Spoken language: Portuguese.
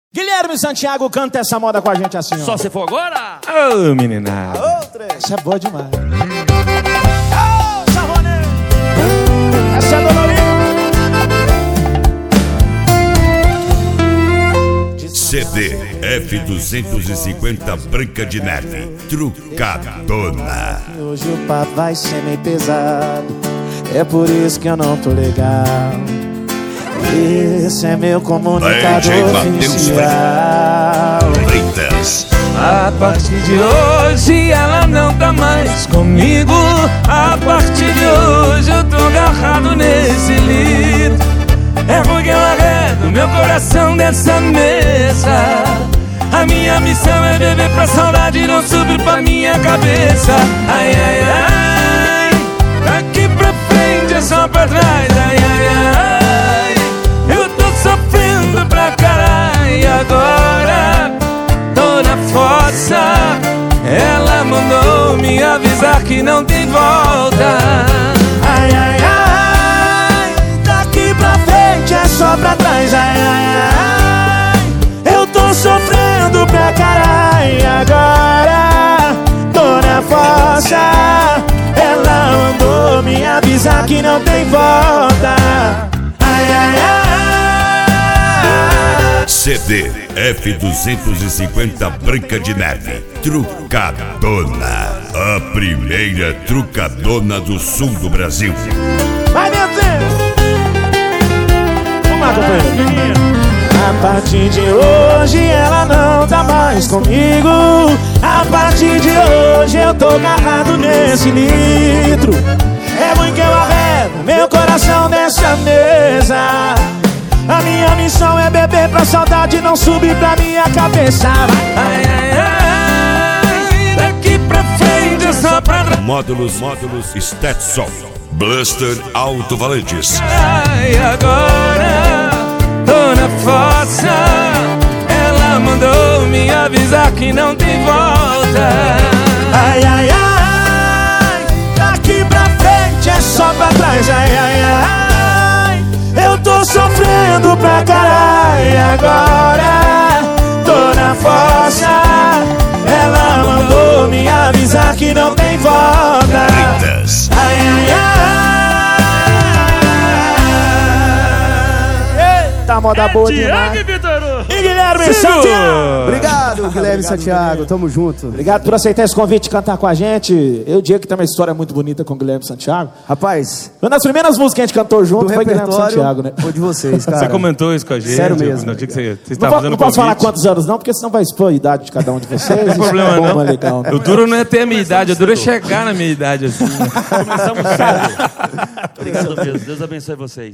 Guilherme Santiago canta essa moda com a gente assim, ó. Só se for agora? Ô, menina. Outra. Essa é boa demais. Ô, Savonê. Essa é dolorida. CD F250 Branca de Neve, trucadona. Hoje o papo vai ser meio pesado, é por isso que eu não tô legal. Esse é meu comunicador oficial. Freitas. A partir de hoje ela não tá mais comigo. A partir de hoje eu tô agarrado nesse litro. É porque eu arredo meu coração dessa mesa. A minha missão é beber pra saudade não subir pra minha cabeça. Ai, ai, ai, daqui pra frente é só pra trás. Ai, ai, ai, eu tô sofrendo pra caralho. E agora tô na fossa. Ela mandou me avisar que não tem volta. Ai, ai, ai, daqui pra frente é só pra trás. Ai, ai, ai, eu tô sofrendo pra caralho. E agora tô na fossa. Ela mandou me avisar que não tem volta. Ai, ai, ai. CD F250 Branca de Neve, trucadona. A primeira trucadona do sul do Brasil. Vai, meu Deus! Vamos lá, companheiro. A partir de hoje ela não tá mais comigo. A partir de hoje eu tô agarrado nesse litro. É ruim que eu arredo meu coração dessa mesa. A minha missão é beber pra saudade não subir pra minha cabeça. Ai, ai, ai, daqui pra frente é só pra trás. Módulos Stetson, Bluster Alto Valentes. Ai, agora tô na fossa. Ela mandou me avisar que não tem volta. Ai, ai, ai, daqui pra frente é só pra trás. Ai, ai, ai, eu tô sofrendo pra caralho. E agora tô na fossa. Ela mandou me avisar que não tem volta. Freitas. Ai, ai, ai. Eita, moda boa demais. E Guilherme Santiago. Obrigado, Guilherme Santiago, tamo junto. Obrigado por aceitar esse convite de cantar com a gente. Eu digo que tem uma história muito bonita com o Guilherme Santiago. Rapaz, Uma das primeiras músicas que a gente cantou junto do foi Guilherme repertório Santiago, né? foi de vocês, cara. Você comentou isso com a gente. Sério mesmo. No dia que você Não, estava fazendo não posso convite. falar quantos anos não, porque senão vai expor a idade de cada um de vocês. Não tem problema Isso é não. bom, é legal, né? O duro não é ter a minha idade, o duro é chegar na minha idade assim. Começamos cedo. Obrigado mesmo. Deus abençoe vocês.